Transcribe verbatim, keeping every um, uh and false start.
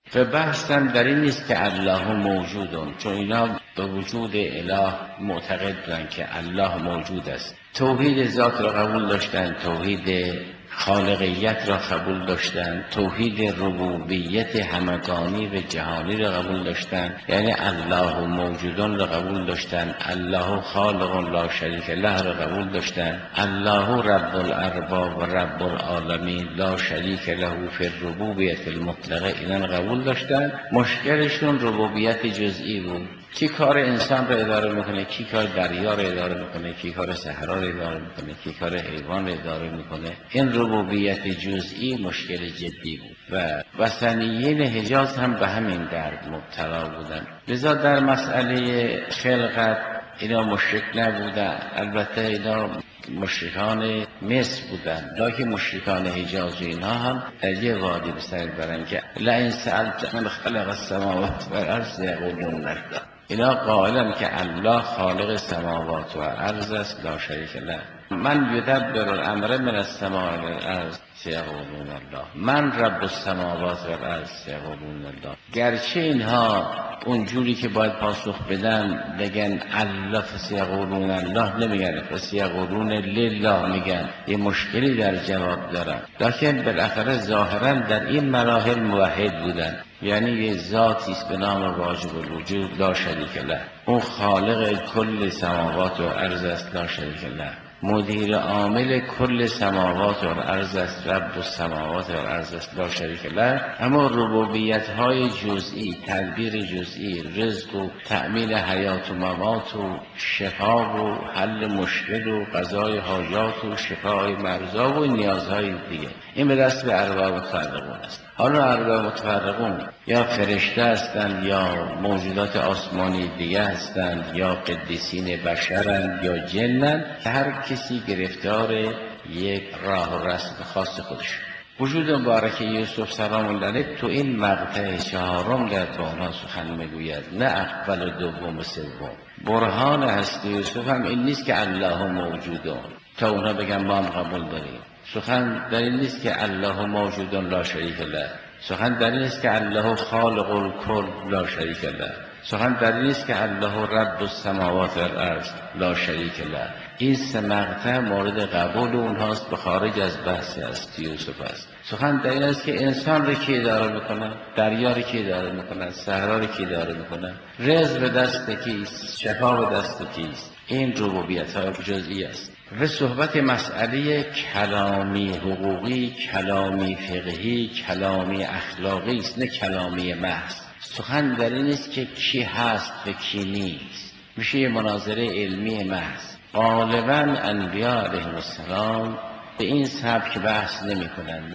و بحثم در این نیست که الله موجودون، چون اینا به وجود اله معتقد بودن که الله موجود است. توحید ذات را قبول داشتن، توحید خالقیت را قبول داشتن، توحید ربوبیت همگانی و جهانی را قبول داشتن، یعنی الله موجودون را قبول داشتن، الله خالق لا شریک له را قبول داشتن، الله رب الارباب و رب العالمین لا شریک له فی الربوبیت المطلقه اینا را قبول داشتن. مشکلشون ربوبیت جزئی بود، کی کار انسان را اداره میکنه، کی کار دریا را اداره میکنه، کی کار صحرا را اداره میکنه، کی کار حیوان را اداره میکنه. این ربوبیت جزئی مشکل جدی بود و وثنیین حجاز هم به همین درد مبتلا بودن. لذا در مسئله خلقت اینا مشرک نبودن، البته اینا مشرکان مصر بودن، لکه مشرکان حجاز و اینها هم در یه وادی به سر برن که لئن سألت من خلق السماوات والارض یقولون الله. اینا قائلن که الله خالق سماوات و ارض است لا شریک له. من یدبر الامر من السماء الى الارض سیقولون الله. من رب السماوات و الارض سیقولون الله. گرچه اینها اونجوری که باید پاسخ بدن بگن الله فسیقولون الله نمیگن، فسیقولون لله میگن، یه مشکلی در جواب دارن، لکن بالاخره ظاهرا در این مراحل موحد بودن، یعنی یه ذاتی است به نام واجب الوجود لا شریک له، اون خالق کل سماوات و ارض است لا شریک له، مدیر عامل کل سماوات و ارض است رب السماوات و ارض است لا شریک له. اما ربوبیت های جزئی، تدبیر جزئی، رزق و تأمین حیات و ممات و شفا و حل مشکل و قضای حاجات و شفای مرضا و نیازهای دیگه، این به دست به ارباب متفرقون است. حالا ارباب متفرقون یا فرشته هستند یا موجودات آسمانی دیگه هستند یا قدیسین بشرند یا جنند، هر کسی گرفتار یک راه و رسم خاص خودش. وجود مبارک یوسف سلام الله علیه تو این مقطع چهارم در با آنها سخن میگوید، نه اول و دوم و سوم. برهان هستی یوسف هم این نیست که الله موجودون تا اونها بگن ما هم قبول داریم. سخن در این نیست که الله موجودون لا شریک له. سخن در این نیست که الله خالق الکل لا شریک له. سخن در این نیست که الله رب السماوات و الارض لا شریک له. این سه مقطع مورد قبول اونهاست، به خارج از بحث هستی یوسف است. سخن در این است که انسان را کی اداره میکنن، دریا را کی اداره میکنن، صحرا را کی اداره میکنن، رزق به دست کیست، شفا به دست کیست. این ربوبیت های جزئی است. و صحبت مسئله کلامی حقوقی، کلامی فقهی، کلامی اخلاقی است، نه کلامی محض. سخن در این است که کی هست و کی نیست، میشه یه مناظره علمی محض. غالبا انبیاء علیهم السلام به این سبک بحث نمی کنند.